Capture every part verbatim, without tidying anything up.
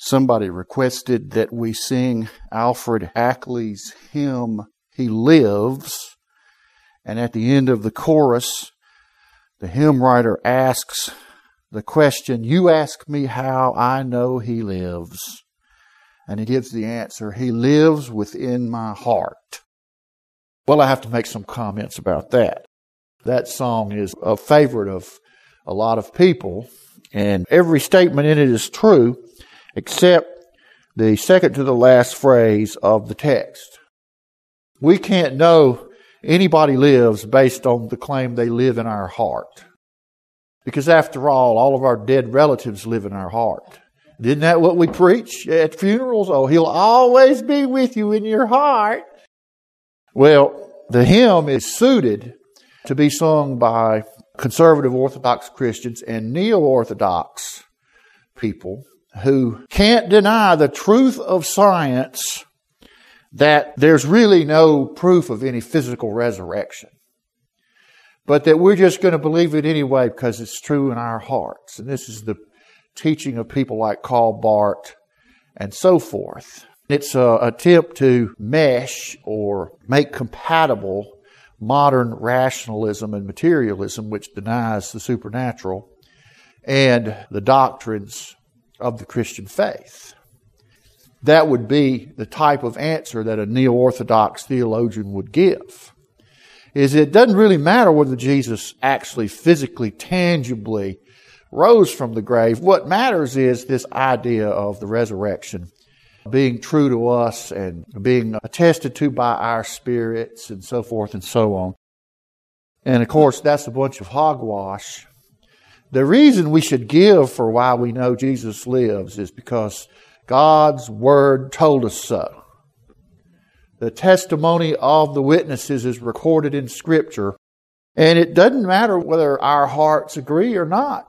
Somebody requested that we sing Alfred Ackley's hymn, He Lives. And at the end of the chorus, the hymn writer asks the question, "You ask me how I know He lives." And he gives the answer, "He lives within my heart." Well, I have to make some comments about that. That song is a favorite of a lot of people, and every statement in it is true, except the second to the last phrase of the text. We can't know anybody lives based on the claim they live in our heart. Because after all, all of our dead relatives live in our heart. Isn't that what we preach at funerals? Oh, He'll always be with you in your heart. Well, the hymn is suited to be sung by conservative Orthodox Christians and neo-Orthodox people who can't deny the truth of science that there's really no proof of any physical resurrection, but that we're just going to believe it anyway because it's true in our hearts. And this is the teaching of people like Karl Barth and so forth. It's an attempt to mesh or make compatible modern rationalism and materialism, which denies the supernatural, and the doctrines of the Christian faith. That would be the type of answer that a neo-Orthodox theologian would give. Is it doesn't really matter whether Jesus actually physically, tangibly rose from the grave. What matters is this idea of the resurrection being true to us and being attested to by our spirits and so forth and so on. And of course, that's a bunch of hogwash. The reason we should give for why we know Jesus lives is because God's Word told us so. The testimony of the witnesses is recorded in Scripture, and it doesn't matter whether our hearts agree or not.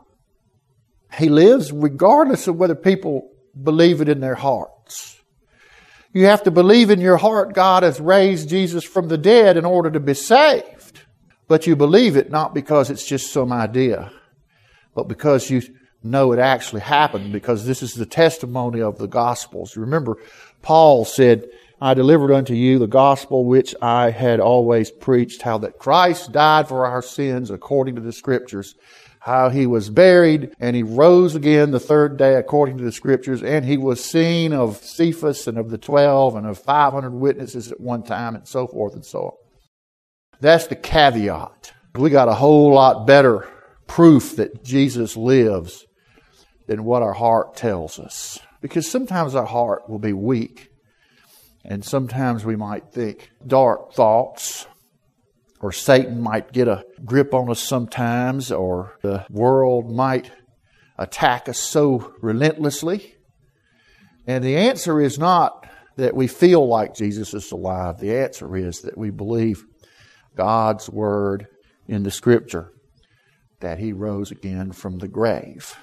He lives regardless of whether people believe it in their hearts. You have to believe in your heart God has raised Jesus from the dead in order to be saved. But you believe it not because it's just some idea, but because you know it actually happened, because this is the testimony of the Gospels. Remember, Paul said, "I delivered unto you the gospel which I had always preached, how that Christ died for our sins according to the Scriptures, how He was buried, and He rose again the third day according to the Scriptures, and He was seen of Cephas and of the twelve and of five hundred witnesses at one time," and so forth and so on. That's the caveat. We got a whole lot better proof that Jesus lives than what our heart tells us. Because sometimes our heart will be weak, and sometimes we might think dark thoughts, or Satan might get a grip on us sometimes, or the world might attack us so relentlessly. And the answer is not that we feel like Jesus is alive. The answer is that we believe God's Word in the Scripture, that He rose again from the grave.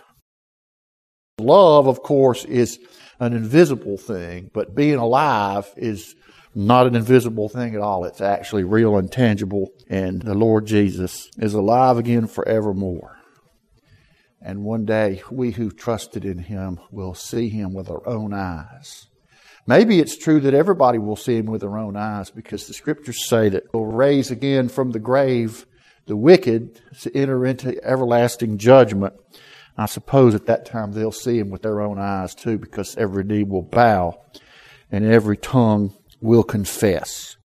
Love, of course, is an invisible thing, but being alive is not an invisible thing at all. It's actually real and tangible, and the Lord Jesus is alive again forevermore. And one day, we who trusted in Him will see Him with our own eyes. Maybe it's true that everybody will see Him with their own eyes, because the Scriptures say that He'll raise again from the grave the wicked to enter into everlasting judgment. I suppose at that time they'll see Him with their own eyes too, because every knee will bow and every tongue will confess.